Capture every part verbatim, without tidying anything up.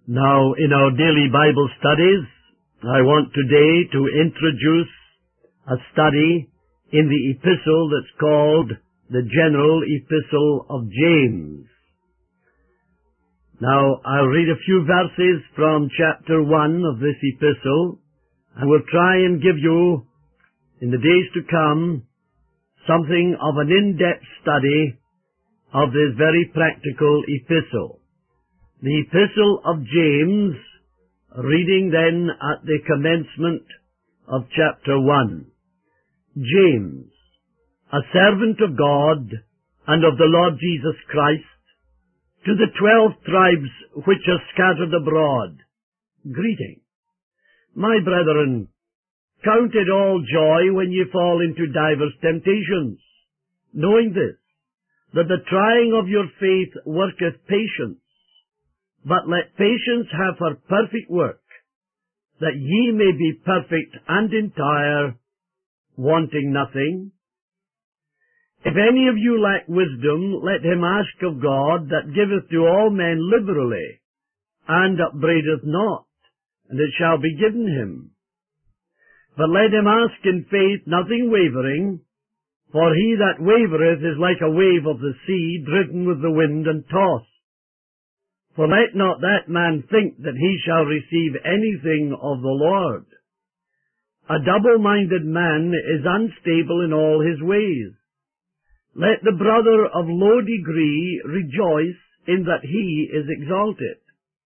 Now, in our daily Bible studies, I want today to introduce a study in the epistle that's called the General Epistle of James. Now, I'll read a few verses from chapter one of this epistle, and we'll try and give you, in the days to come, something of an in-depth study of this very practical epistle. The Epistle of James, reading then at the commencement of chapter one. James, a servant of God and of the Lord Jesus Christ, to the twelve tribes which are scattered abroad, greeting. My brethren, count it all joy when ye fall into divers temptations, knowing this, that the trying of your faith worketh patience. But let patience have her perfect work, that ye may be perfect and entire, wanting nothing. If any of you lack wisdom, let him ask of God, that giveth to all men liberally, and upbraideth not, and it shall be given him. But let him ask in faith, nothing wavering, for he that wavereth is like a wave of the sea, driven with the wind and tossed. For let not that man think that he shall receive anything of the Lord. A double-minded man is unstable in all his ways. Let the brother of low degree rejoice in that he is exalted,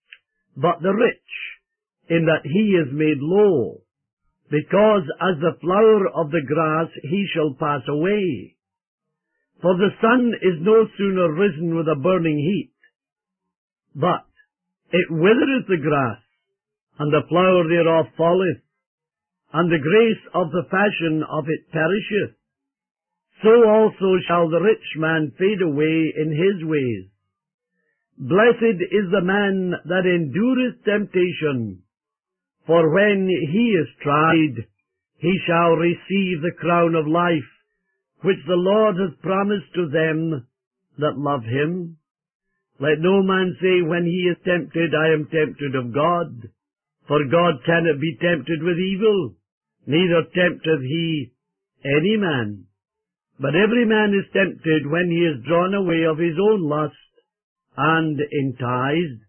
but the rich in that he is made low, because as the flower of the grass he shall pass away. For the sun is no sooner risen with a burning heat, but it withereth the grass, and the flower thereof falleth, and the grace of the fashion of it perisheth. So also shall the rich man fade away in his ways. Blessed is the man that endureth temptation, for when he is tried, he shall receive the crown of life, which the Lord hath promised to them that love him. Let no man say when he is tempted, I am tempted of God. For God cannot be tempted with evil, neither tempteth he any man. But every man is tempted when he is drawn away of his own lust, and enticed.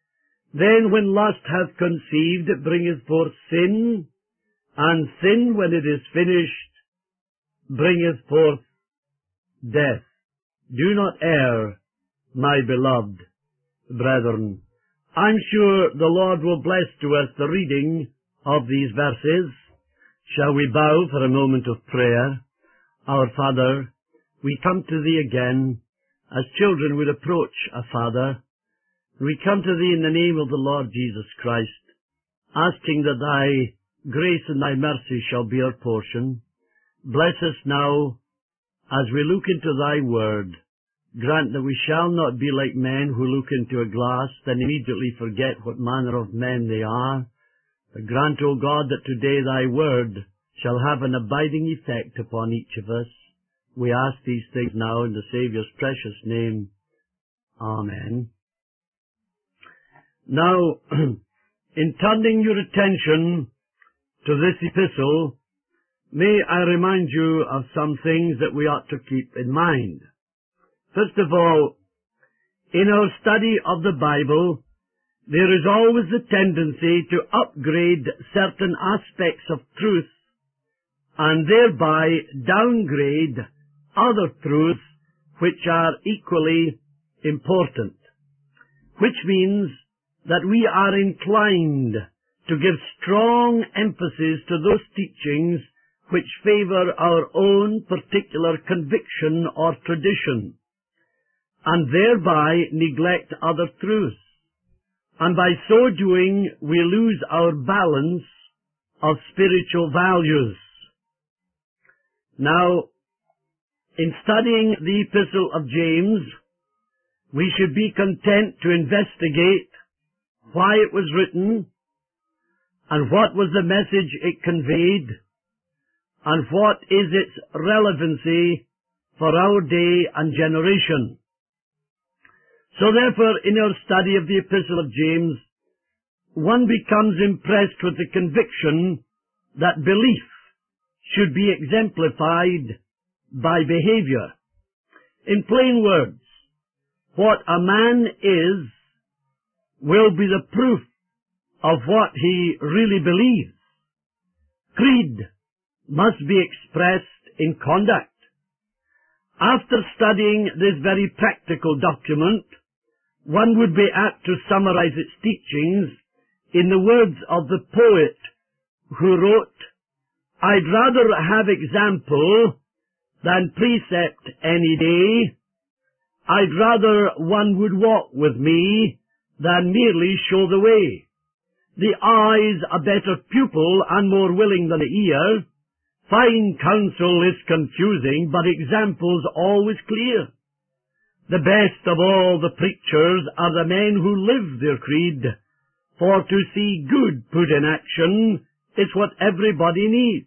Then when lust hath conceived, it bringeth forth sin, and sin, when it is finished, bringeth forth death. Do not err, my beloved brethren. I'm sure the Lord will bless to us the reading of these verses. Shall we bow for a moment of prayer? Our Father, we come to Thee again, as children would approach a Father. We come to Thee in the name of the Lord Jesus Christ, asking that Thy grace and Thy mercy shall be our portion. Bless us now as we look into Thy word. Grant that we shall not be like men who look into a glass, then immediately forget what manner of men they are. But grant, O God, that today Thy word shall have an abiding effect upon each of us. We ask these things now in the Saviour's precious name. Amen. Now, in turning your attention to this epistle, may I remind you of some things that we ought to keep in mind. First of all, in our study of the Bible, there is always a tendency to upgrade certain aspects of truth and thereby downgrade other truths which are equally important, which means that we are inclined to give strong emphasis to those teachings which favor our own particular conviction or tradition, and thereby neglect other truths. And by so doing, we lose our balance of spiritual values. Now, in studying the Epistle of James, we should be content to investigate why it was written, and what was the message it conveyed, and what is its relevancy for our day and generation. So therefore, in our study of the Epistle of James, one becomes impressed with the conviction that belief should be exemplified by behavior. In plain words, what a man is will be the proof of what he really believes. Creed must be expressed in conduct. After studying this very practical document, one would be apt to summarize its teachings in the words of the poet who wrote, "I'd rather have example than precept any day. I'd rather one would walk with me than merely show the way. The eye's a better pupil and more willing than the ear. Fine counsel is confusing, but example's always clear. The best of all the preachers are the men who live their creed, for to see good put in action is what everybody needs.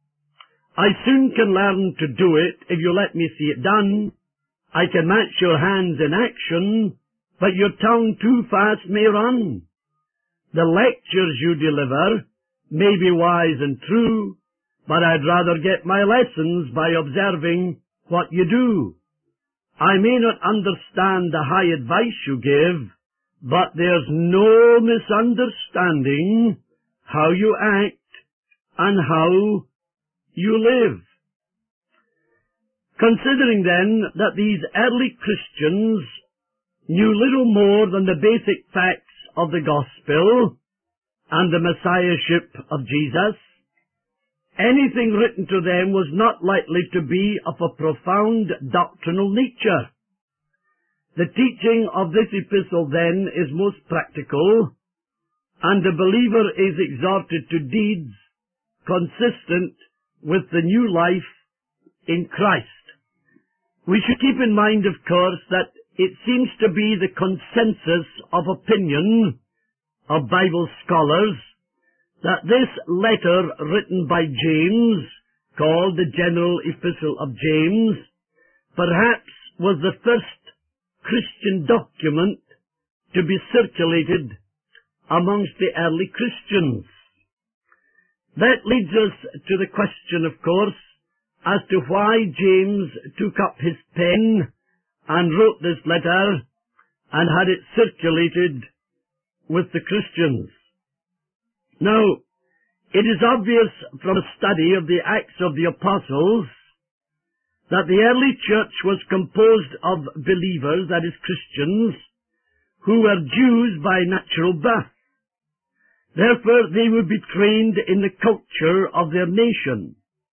I soon can learn to do it if you let me see it done. I can match your hands in action, but your tongue too fast may run. The lectures you deliver may be wise and true, but I'd rather get my lessons by observing what you do. I may not understand the high advice you give, but there's no misunderstanding how you act and how you live." Considering then that these early Christians knew little more than the basic facts of the gospel and the messiahship of Jesus, anything written to them was not likely to be of a profound doctrinal nature. The teaching of this epistle then is most practical, and the believer is exhorted to deeds consistent with the new life in Christ. We should keep in mind, of course, that it seems to be the consensus of opinion of Bible scholars that this letter written by James, called the General Epistle of James, perhaps was the first Christian document to be circulated amongst the early Christians. That leads us to the question, of course, as to why James took up his pen and wrote this letter and had it circulated with the Christians. Now, it is obvious from a study of the Acts of the Apostles that the early church was composed of believers, that is Christians, who were Jews by natural birth. Therefore, they would be trained in the culture of their nation.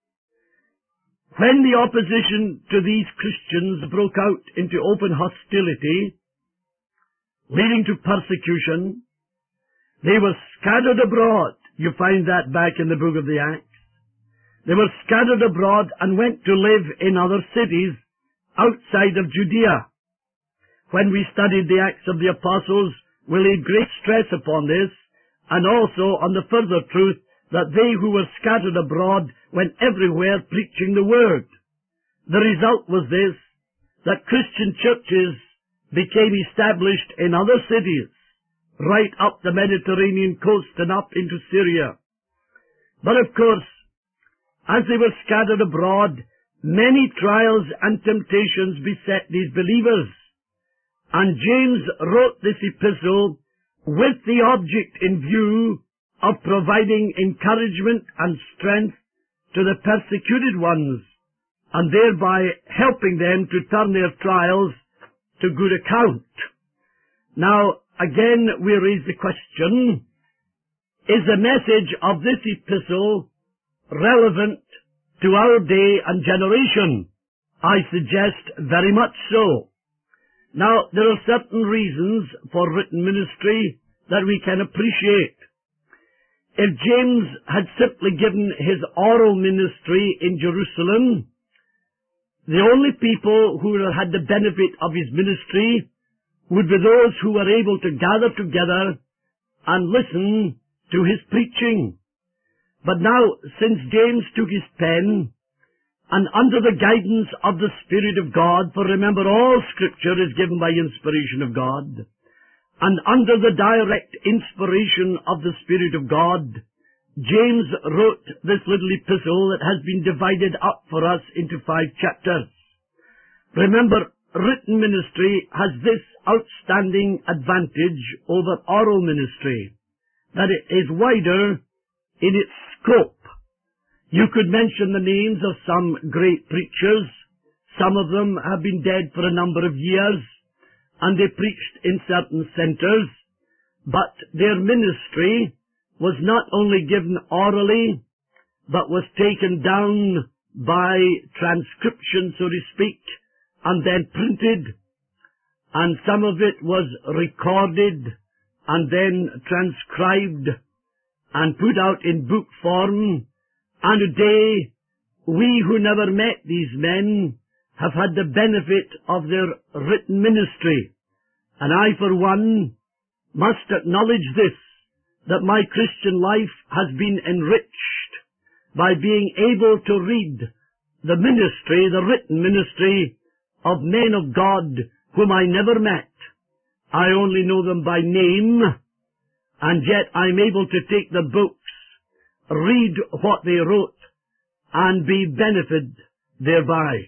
When the opposition to these Christians broke out into open hostility, leading to persecution, they were scattered abroad. You find that back in the book of the Acts. They were scattered abroad and went to live in other cities outside of Judea. When we studied the Acts of the Apostles, we laid great stress upon this, and also on the further truth that they who were scattered abroad went everywhere preaching the Word. The result was this, that Christian churches became established in other cities, right up the Mediterranean coast and up into Syria. But of course, as they were scattered abroad, many trials and temptations beset these believers. And James wrote this epistle with the object in view of providing encouragement and strength to the persecuted ones, and thereby helping them to turn their trials to good account. Now, again, we raise the question, is the message of this epistle relevant to our day and generation? I suggest very much so. Now, there are certain reasons for written ministry that we can appreciate. If James had simply given his oral ministry in Jerusalem, the only people who had the benefit of his ministry would be those who were able to gather together and listen to his preaching. But now, since James took his pen, and under the guidance of the Spirit of God, for remember all Scripture is given by inspiration of God, And under the direct inspiration of the Spirit of God, James wrote this little epistle that has been divided up for us into five chapters. Remember, written ministry has this outstanding advantage over oral ministry, that it is wider in its scope. You could mention the names of some great preachers. Some of them have been dead for a number of years, and they preached in certain centers, but their ministry was not only given orally, but was taken down by transcription, so to speak, and then printed, and some of it was recorded and then transcribed and put out in book form. And today, we who never met these men have had the benefit of their written ministry. And I, for one, must acknowledge this, that my Christian life has been enriched by being able to read the ministry, the written ministry, of men of God whom I never met. I only know them by name, and yet I'm able to take the books, read what they wrote, and be benefited thereby.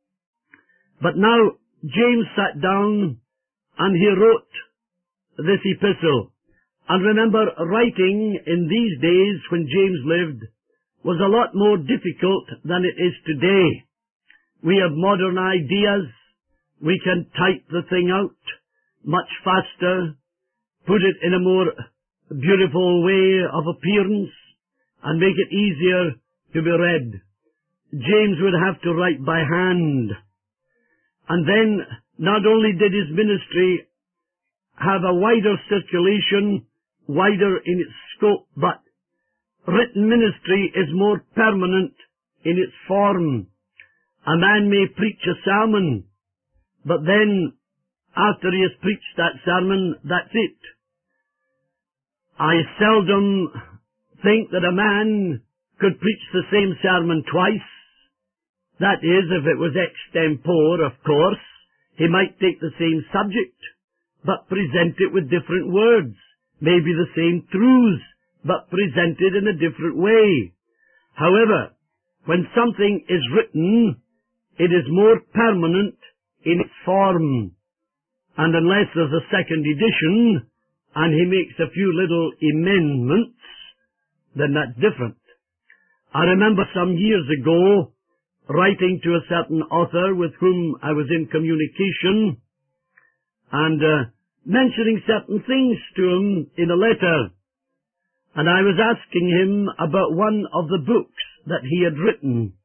But now James sat down and he wrote this epistle. And remember, writing in these days when James lived was a lot more difficult than it is today. We have modern ideas. We can type the thing out much faster, put it in a more beautiful way of appearance, and make it easier to be read. James would have to write by hand. And then, not only did his ministry have a wider circulation, wider in its scope, but written ministry is more permanent in its form. A man may preach a sermon, but then, after he has preached that sermon, that's it. I seldom think that a man could preach the same sermon twice. That is, if it was extempore, of course, he might take the same subject, but present it with different words, maybe the same truths, but presented in a different way. However, when something is written, it is more permanent in its form. And unless there's a second edition, and he makes a few little amendments, then that's different. I remember some years ago writing to a certain author with whom I was in communication, and uh, mentioning certain things to him in a letter. And I was asking him about one of the books that he had written.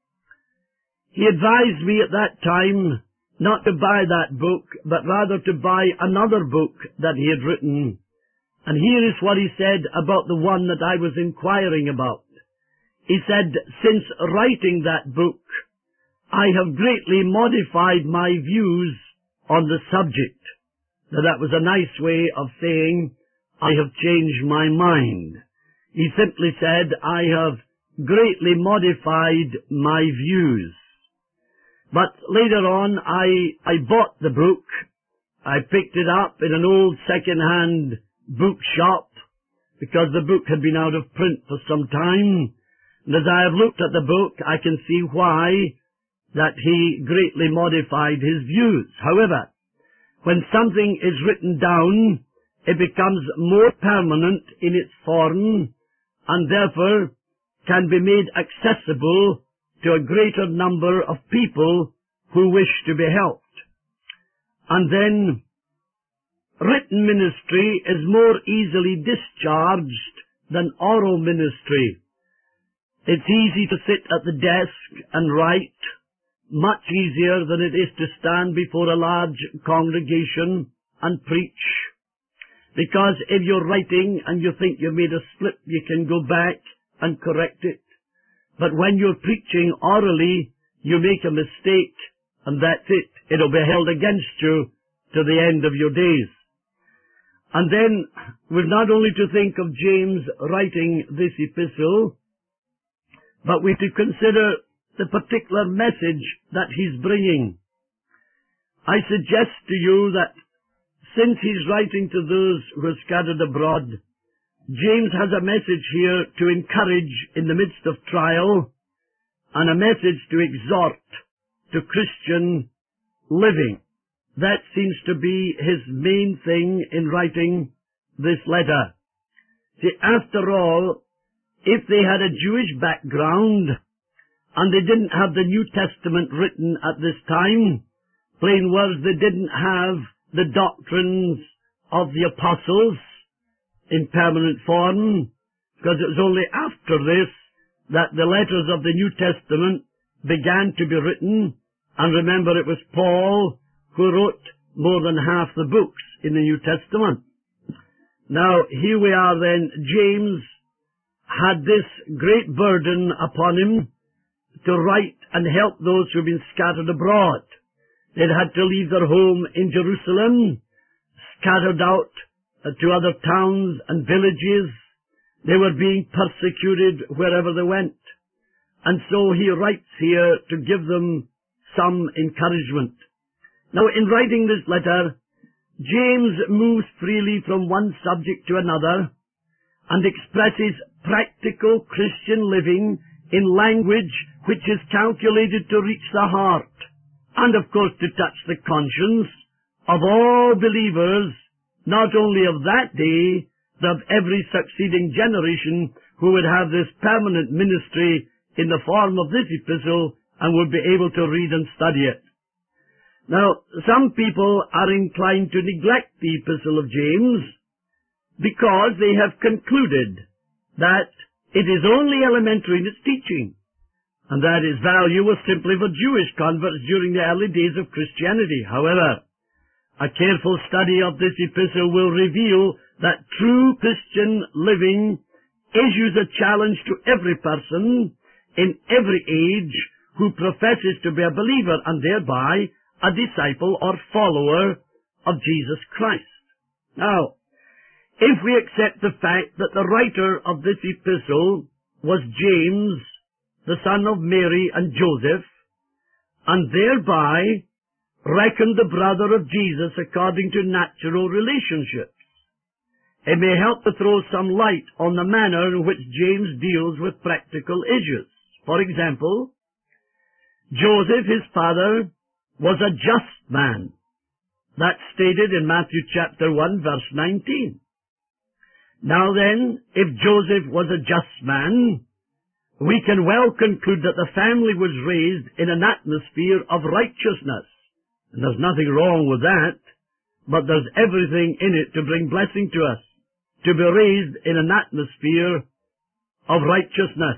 He advised me at that time not to buy that book, but rather to buy another book that he had written. And here is what he said about the one that I was inquiring about. He said, since writing that book, I have greatly modified my views on the subject. Now that was a nice way of saying, I have changed my mind. He simply said, I have greatly modified my views. But later on, I, I bought the book. I picked it up in an old second-hand bookshop, because the book had been out of print for some time. And as I have looked at the book, I can see why that he greatly modified his views. However, when something is written down, it becomes more permanent in its form, and therefore can be made accessible to a greater number of people who wish to be helped. And then, written ministry is more easily discharged than oral ministry. It's easy to sit at the desk and write, much easier than it is to stand before a large congregation and preach. Because if you're writing and you think you've made a slip, you can go back and correct it. But when you're preaching orally, you make a mistake, and that's it. It'll be held against you to the end of your days. And then, we've not only to think of James writing this epistle, but we to consider the particular message that he's bringing. I suggest to you that since he's writing to those who are scattered abroad, James has a message here to encourage in the midst of trial, and a message to exhort to Christian living. That seems to be his main thing in writing this letter. See, after all, if they had a Jewish background, and they didn't have the New Testament written at this time, plain words, they didn't have the doctrines of the apostles in permanent form, because it was only after this that the letters of the New Testament began to be written. And remember, it was Paul who wrote more than half the books in the New Testament. Now, here we are then. James had this great burden upon him to write and help those who have been scattered abroad. They'd had to leave their home in Jerusalem, scattered out to other towns and villages. They were being persecuted wherever they went. And so he writes here to give them some encouragement. Now, in writing this letter, James moves freely from one subject to another and expresses practical Christian living in language which is calculated to reach the heart and, of course, to touch the conscience of all believers, not only of that day, but of every succeeding generation who would have this permanent ministry in the form of this epistle and would be able to read and study it. Now, some people are inclined to neglect the epistle of James because they have concluded that it is only elementary in its teaching, and that its value was simply for Jewish converts during the early days of Christianity. However, a careful study of this epistle will reveal that true Christian living issues a challenge to every person in every age who professes to be a believer and thereby a disciple or follower of Jesus Christ. Now, if we accept the fact that the writer of this epistle was James, the son of Mary and Joseph, and thereby reckoned the brother of Jesus according to natural relationships, it may help to throw some light on the manner in which James deals with practical issues. For example, Joseph, his father, was a just man. That's stated in Matthew chapter one, verse nineteen. Now then, if Joseph was a just man, we can well conclude that the family was raised in an atmosphere of righteousness. And there's nothing wrong with that, but there's everything in it to bring blessing to us, to be raised in an atmosphere of righteousness.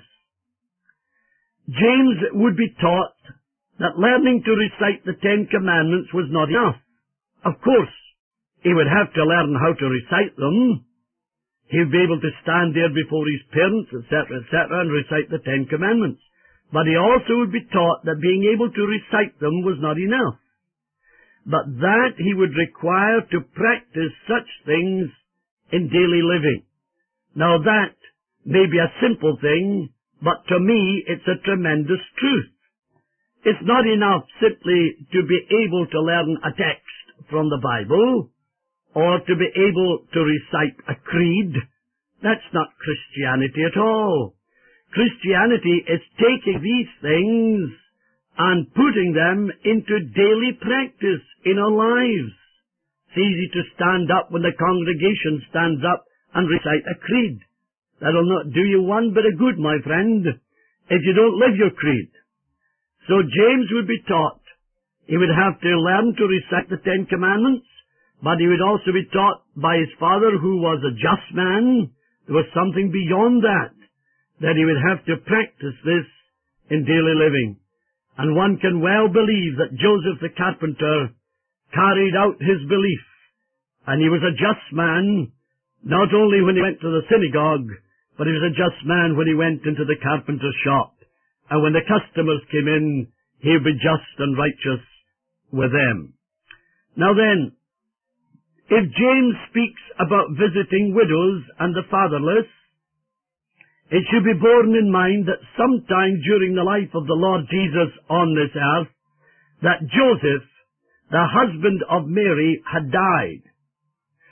James would be taught that learning to recite the Ten Commandments was not enough. Of course, he would have to learn how to recite them. He would be able to stand there before his parents, et cetera, et cetera, and recite the Ten Commandments. But he also would be taught that being able to recite them was not enough, but that he would require to practice such things in daily living. Now that may be a simple thing, but to me it's a tremendous truth. It's not enough simply to be able to learn a text from the Bible or to be able to recite a creed. That's not Christianity at all. Christianity is taking these things and putting them into daily practice in our lives. It's easy to stand up when the congregation stands up and recite a creed. That'll not do you one bit of good, my friend, if you don't live your creed. So James would be taught. He would have to learn to recite the Ten Commandments, but he would also be taught by his father, who was a just man. There was something beyond that, that he would have to practice this in daily living. And one can well believe that Joseph the carpenter carried out his belief, and he was a just man, not only when he went to the synagogue, but he was a just man when he went into the carpenter's shop. And when the customers came in, he would be just and righteous with them. Now then, if James speaks about visiting widows and the fatherless, it should be borne in mind that sometime during the life of the Lord Jesus on this earth, that Joseph, the husband of Mary, had died.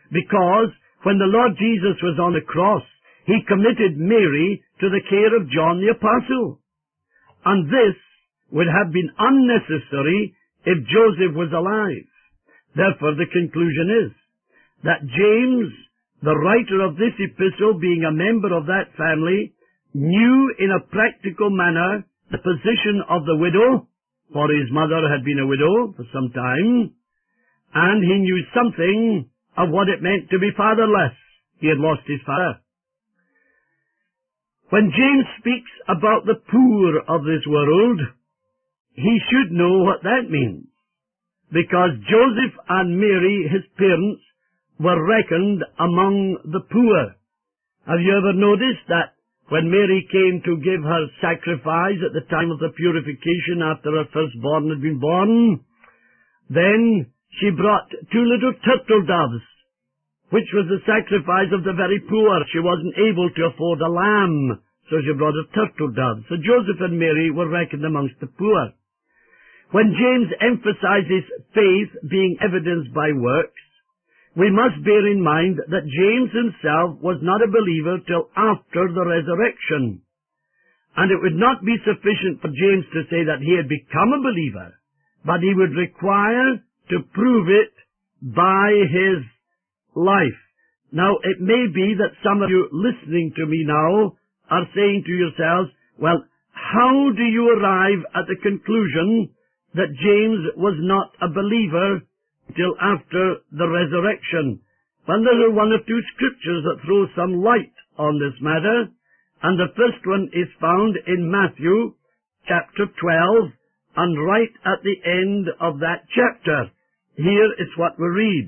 because when the Lord Jesus was on the cross, he committed Mary to the care of John the Apostle. And this would have been unnecessary if Joseph was alive. Therefore, the conclusion is that James, the writer of this epistle, being a member of that family, knew in a practical manner the position of the widow, for his mother had been a widow for some time, and he knew something of what it meant to be fatherless. He had lost his father. When James speaks about the poor of this world, he should know what that means, because Joseph and Mary, his parents, were reckoned among the poor. Have you ever noticed that when Mary came to give her sacrifice at the time of the purification after her firstborn had been born, then she brought two little turtle doves, which was the sacrifice of the very poor. She wasn't able to afford a lamb, so she brought a turtle dove. So Joseph and Mary were reckoned amongst the poor. When James emphasizes faith being evidenced by works, we must bear in mind that James himself was not a believer till after the resurrection. And it would not be sufficient for James to say that he had become a believer, but he would require to prove it by his life. Now, it may be that some of you listening to me now are saying to yourselves, well, how do you arrive at the conclusion that James was not a believer till after the resurrection? Well, there are one or two scriptures that throw some light on this matter, and the first one is found in Matthew chapter twelve, and right at the end of that chapter. Here is what we read.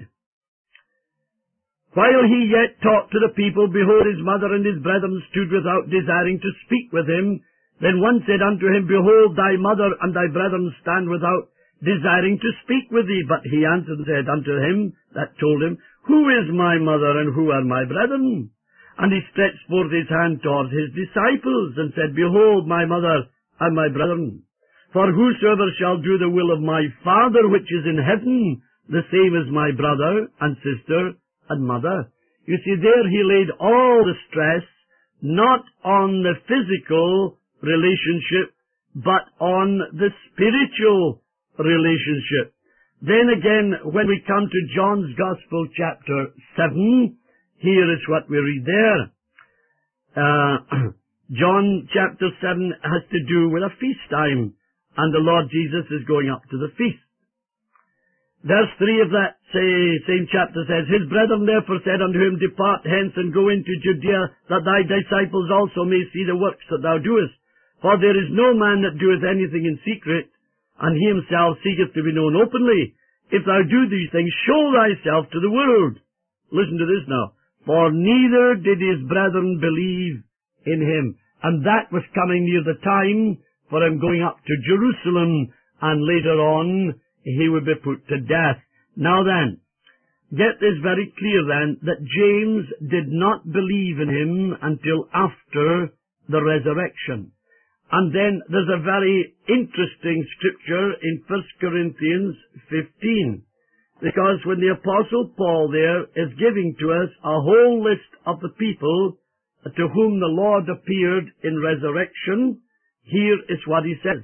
While he yet talked to the people, behold, his mother and his brethren stood without, desiring to speak with him. Then one said unto him, Behold, thy mother and thy brethren stand without, desiring to speak with thee. But he answered and said unto him that told him, Who is my mother, and who are my brethren? And he stretched forth his hand towards his disciples, and said, Behold, my mother and my brethren. For whosoever shall do the will of my Father which is in heaven, the same is my brother and sister and mother. You see, there he laid all the stress, not on the physical relationship, but on the spiritual relationship. Then again, when we come to John's Gospel, chapter seven, here is what we read there. Uh, John chapter seven has to do with a feast time, and the Lord Jesus is going up to the feast. Verse three of that say, same chapter says, His brethren therefore said unto him, Depart hence and go into Judea, that thy disciples also may see the works that thou doest. For there is no man that doeth anything in secret, and he himself seeketh to be known openly. If thou do these things, show thyself to the world. Listen to this now. For neither did his brethren believe in him. And that was coming near the time for him going up to Jerusalem, and later on he would be put to death. Now then, get this very clear then, that James did not believe in him until after the resurrection. And then there's a very interesting scripture in First Corinthians fifteen, because when the Apostle Paul there is giving to us a whole list of the people to whom the Lord appeared in resurrection, here is what he says.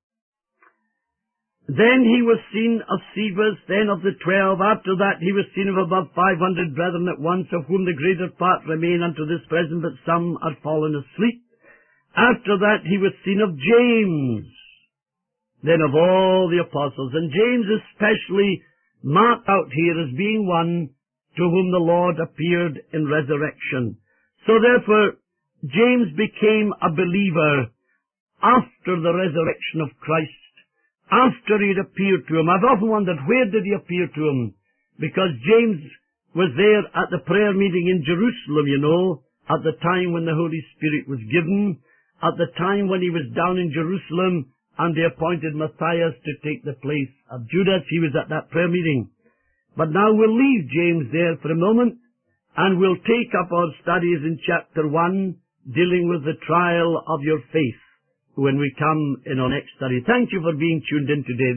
Then he was seen of Cephas, then of the twelve. After that he was seen of above five hundred brethren at once, of whom the greater part remain unto this present, but some are fallen asleep. After that he was seen of James, then of all the apostles. And James especially marked out here as being one to whom the Lord appeared in resurrection. So therefore, James became a believer after the resurrection of Christ, after he had appeared to him. I've often wondered, where did he appear to him? Because James was there at the prayer meeting in Jerusalem, you know, at the time when the Holy Spirit was given, at the time when he was down in Jerusalem and they appointed Matthias to take the place of Judas. He was at that prayer meeting. But now we'll leave James there for a moment, and we'll take up our studies in chapter one, dealing with the trial of your faith, when we come in our next study. Thank you for being tuned in today.